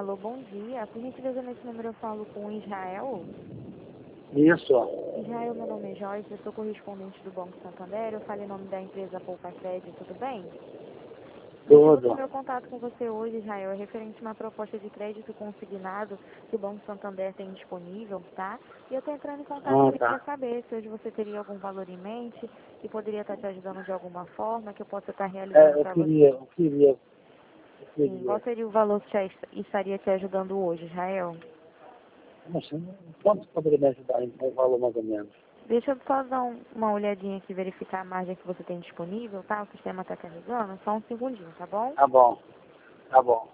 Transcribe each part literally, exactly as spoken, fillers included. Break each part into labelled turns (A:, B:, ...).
A: Alô, bom dia. Por gentileza, nesse número eu falo com o Israel.
B: Isso.
A: Israel, meu nome é Joyce, eu sou correspondente do Banco Santander. Eu falei em nome da empresa Poupa Crédito, tudo bem?
B: Tudo.
A: O meu contato com você hoje, Israel, é referente a uma proposta de crédito consignado que o Banco Santander tem disponível, tá? E eu estou entrando em contato
B: Ah,
A: aqui
B: tá.
A: para saber se hoje você teria algum valor em mente que poderia estar te ajudando de alguma forma, que eu possa estar realizando
B: É, eu
A: para você.
B: queria, eu queria, eu
A: Sim, qual
B: queria.
A: seria o valor que já est- estaria te ajudando hoje, Israel?
B: Não sei, quanto poderia me ajudar em um valor mais ou menos?
A: Deixa eu só dar um- uma olhadinha aqui, verificar a margem que você tem disponível, tá? O sistema está carregando, só um segundinho, tá bom?
B: Tá bom, tá bom.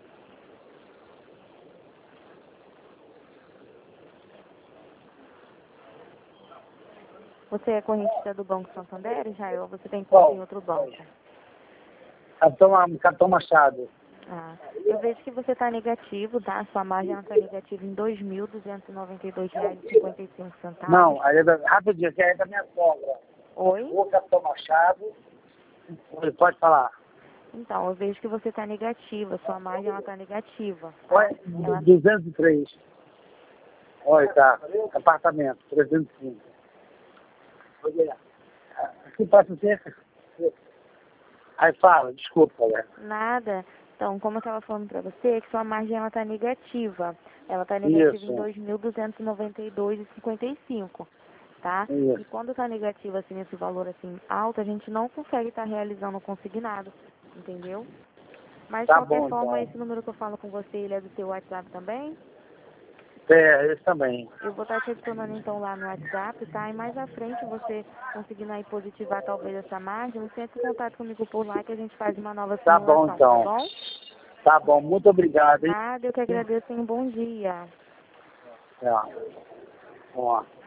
A: Você é correntista do Banco Santander, Israel, ou você tem conta em outro banco?
B: Cartão, cartão Machado.
A: Ah, eu vejo que você está negativo, tá? Sua margem está negativa em dois mil duzentos e noventa e dois reais e cinquenta e cinco centavos.
B: Não, aí é da, rapidinho, que aí é da minha sogra.
A: Oi?
B: O cartão Machado. Oi, pode falar.
A: Então, eu vejo que você está negativa, sua margem está negativa, tá?
B: Oi,
A: Ela...
B: duzentos e três. Oi, tá. Apartamento, trezentos e cinco. Aqui passa cerca. Aí fala, desculpa, galera.
A: Nada. Então, como eu estava falando para você, é que sua margem ela está negativa. Ela está negativa
B: Isso.
A: em dois mil duzentos e noventa e dois reais e cinquenta e cinco centavos, tá?
B: Isso.
A: E quando está negativa assim nesse valor assim alto, a gente não consegue estar realizando o consignado, entendeu? Mas de
B: Tá
A: qualquer
B: bom,
A: forma,
B: então.
A: esse número que eu falo com você, ele é do seu WhatsApp também?
B: É, esse também.
A: Eu vou estar te adicionando então lá no WhatsApp, tá? E mais à frente você conseguindo aí positivar talvez essa margem, você entra em contato comigo por lá que a gente faz uma nova
B: Tá bom,
A: simulação, tá
B: então.
A: bom?
B: Tá bom, muito obrigado, hein?
A: Nada, eu que agradeço e um bom dia.
B: É. Ó.